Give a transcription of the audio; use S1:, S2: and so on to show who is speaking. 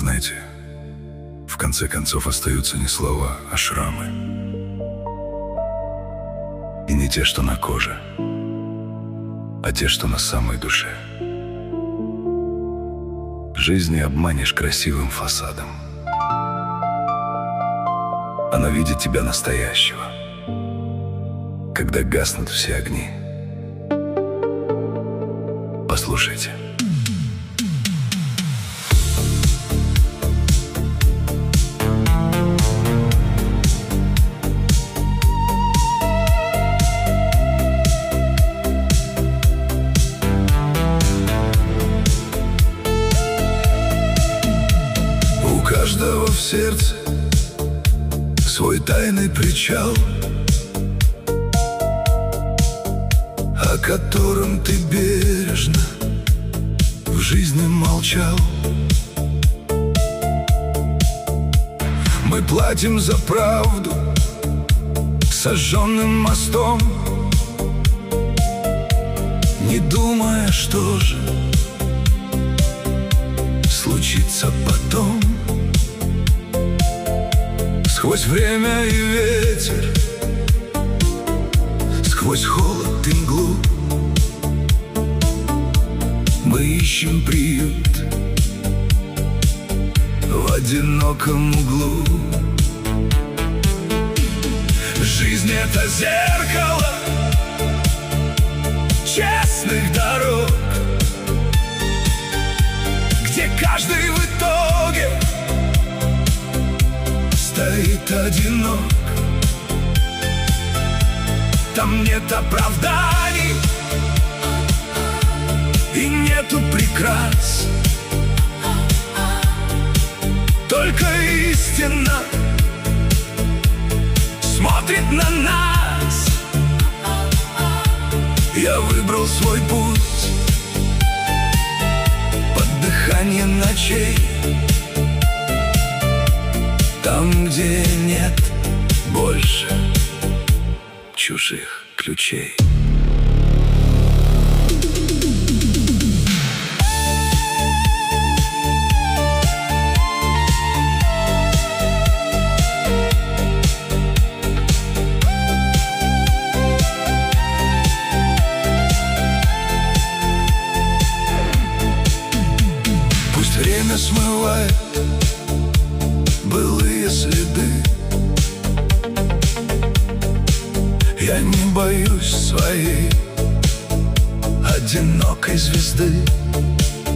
S1: Знаете, в конце концов остаются не слова, а шрамы. И не те, что на коже, а те, что на самой душе. Жизнь не обманешь красивым фасадом. Она видит тебя настоящего, когда гаснут все огни. Послушайте. У каждого в сердце свой тайный причал, о котором ты бережно в жизни молчал. Мы платим за правду сожженным мостом, не думая, что же случится потом. Сквозь время и ветер, сквозь холод и мглу мы ищем приют в одиноком углу. Жизнь — это зеркало честных дорог, где каждый в итоге стоит одинок. Там нет оправданий и нету прикрас, только истина смотрит на нас. Я выбрал свой путь под дыхание ночей, там, где нет больше чужих ключей. Пусть время смывает былые следы, я не боюсь своей одинокой звезды.